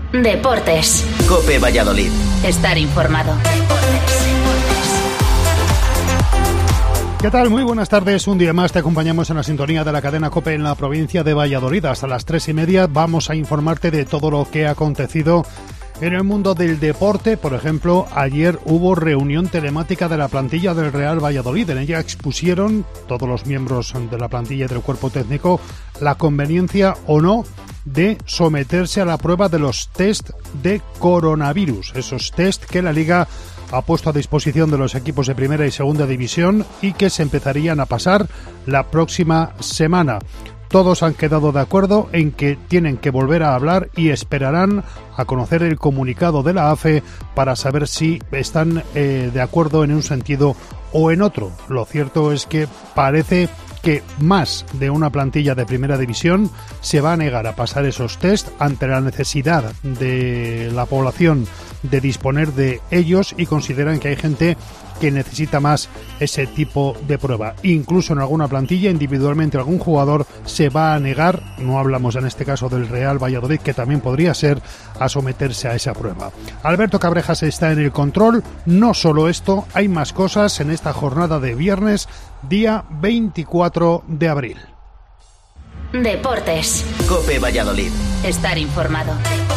Deportes. COPE Valladolid. Estar informado. ¿Qué tal? Muy buenas tardes. Un día más te acompañamos en la sintonía de la cadena COPE en la provincia de Valladolid. Hasta las 3:30 vamos a informarte de todo lo que ha acontecido en el mundo del deporte. Por ejemplo, ayer hubo reunión telemática de la plantilla del Real Valladolid. En ella expusieron todos los miembros de la plantilla y del cuerpo técnico la conveniencia o no de someterse a la prueba de los test de coronavirus. Esos test que la Liga ha puesto a disposición de los equipos de primera y segunda división y que se empezarían a pasar la próxima semana. Todos han quedado de acuerdo en que tienen que volver a hablar y esperarán a conocer el comunicado de la AFE para saber si están de acuerdo en un sentido o en otro. Lo cierto es que parece que más de una plantilla de primera división se va a negar a pasar esos test ante la necesidad de la población de disponer de ellos y consideran que hay gente que necesita más ese tipo de prueba. Incluso en alguna plantilla, individualmente algún jugador se va a negar, no hablamos en este caso del Real Valladolid, que también podría ser, a someterse a esa prueba. Alberto Cabrejas está en el control. No solo esto, hay más cosas en esta jornada de viernes, día 24 de abril. Deportes. COPE Valladolid. Estar informado.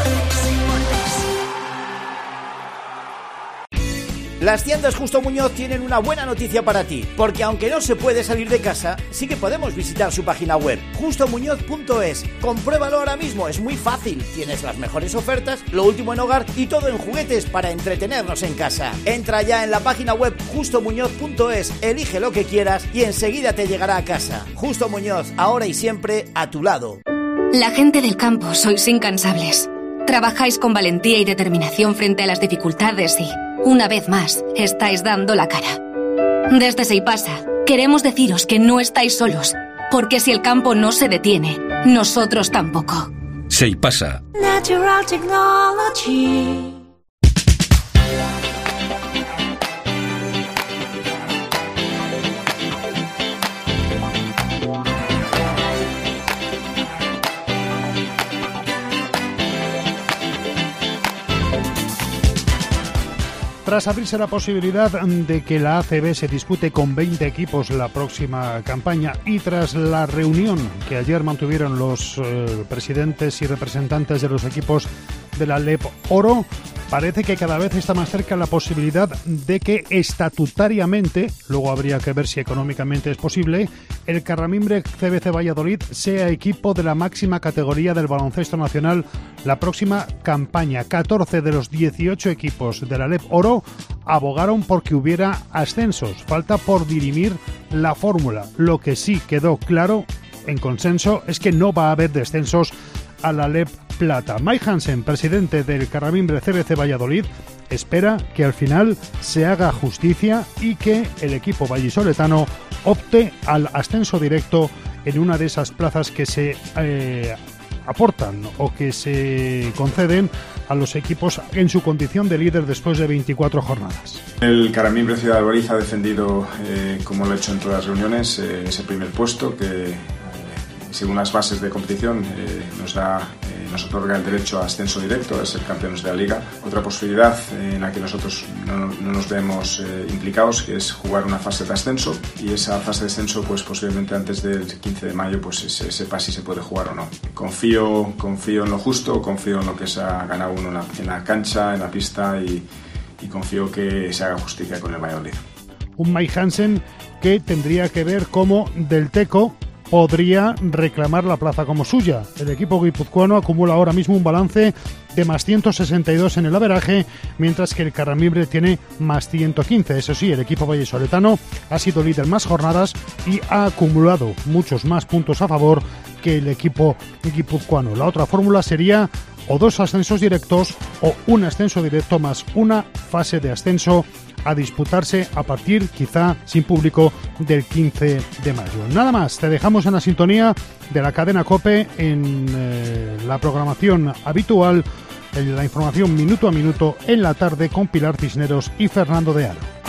Las tiendas Justo Muñoz tienen una buena noticia para ti, porque aunque no se puede salir de casa, sí que podemos visitar su página web, justomuñoz.es. Compruébalo ahora mismo, es muy fácil. Tienes las mejores ofertas, lo último en hogar y todo en juguetes para entretenernos en casa. Entra ya en la página web justomuñoz.es, elige lo que quieras y enseguida te llegará a casa. Justo Muñoz, ahora y siempre a tu lado. La gente del campo sois incansables. Trabajáis con valentía y determinación frente a las dificultades y, una vez más, estáis dando la cara. Desde Seipasa, queremos deciros que no estáis solos, porque si el campo no se detiene, nosotros tampoco. Seipasa. Natural Technology. Tras abrirse la posibilidad de que la ACB se dispute con 20 equipos la próxima campaña y tras la reunión que ayer mantuvieron los presidentes y representantes de los equipos de la LEP Oro, parece que cada vez está más cerca la posibilidad de que estatutariamente, luego habría que ver si económicamente es posible, el Carramimbre CBC Valladolid sea equipo de la máxima categoría del baloncesto nacional la próxima campaña. 14 de los 18 equipos de la LEP Oro abogaron porque hubiera ascensos. Falta por dirimir la fórmula. Lo que sí quedó claro en consenso es que no va a haber descensos a la LEP Plata. Mike Hansen, presidente del Carramimbre CBC Valladolid, espera que al final se haga justicia y que el equipo vallisoletano opte al ascenso directo en una de esas plazas que se aportan o que se conceden a los equipos en su condición de líder después de 24 jornadas. El Carramimbre Ciudad de Valladolid ha defendido, como lo ha hecho en todas las reuniones, ese primer puesto que, según las bases de competición, nos otorga el derecho a ascenso directo, a ser campeones de la Liga. Otra posibilidad en la que nosotros no nos vemos implicados, que es jugar una fase de ascenso, y esa fase de ascenso, pues posiblemente antes del 15 de mayo, pues se sepa si se puede jugar o no. Confío en lo justo, confío en lo que se ha ganado uno en la cancha, en la pista, y confío que se haga justicia con el Valladolid. Un Mike Hansen que tendría que ver cómo Del Teco podría reclamar la plaza como suya. El equipo guipuzcoano acumula ahora mismo un balance de más 162 en el averaje, mientras que el Carramimbre tiene más 115. Eso sí, el equipo vallisoletano ha sido líder más jornadas y ha acumulado muchos más puntos a favor que el equipo guipuzcoano. La otra fórmula sería o 2 ascensos directos o un ascenso directo más una fase de ascenso a disputarse a partir, quizá sin público, del 15 de mayo. Nada más, te dejamos en la sintonía de la cadena COPE en la programación habitual, en la información minuto a minuto en la tarde con Pilar Cisneros y Fernando de Aro.